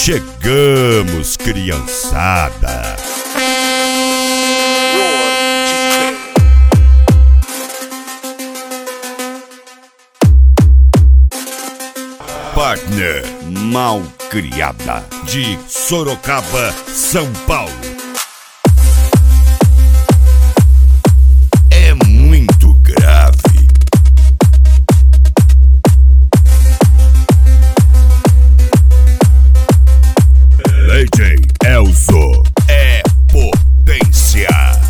Chegamos, criançada! Partner Malcriada, de Sorocaba, São Paulo. É muito grave. DJ Elzo é potência.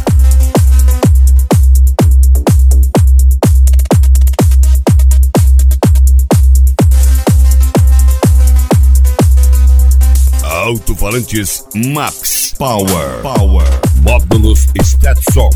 Alto-falantes Max Power. Módulos Stetson.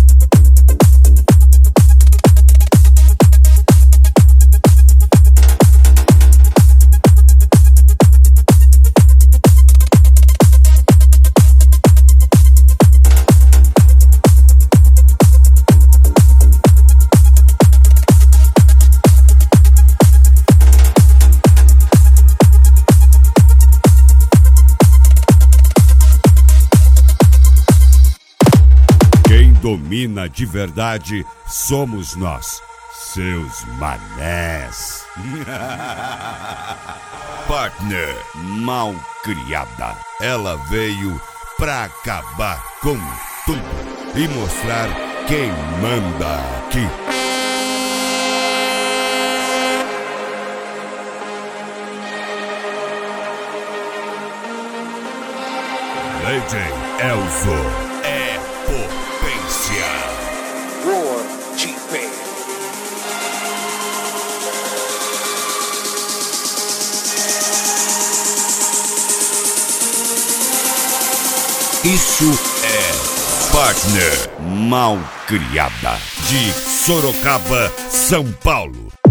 Domina de verdade somos nós, seus manés. Partner Malcriada, ela veio pra acabar com tudo e mostrar quem manda aqui. DJ Elzo é potência. Roar G-Band. Isso é Partner Malcriada, de Sorocaba, São Paulo.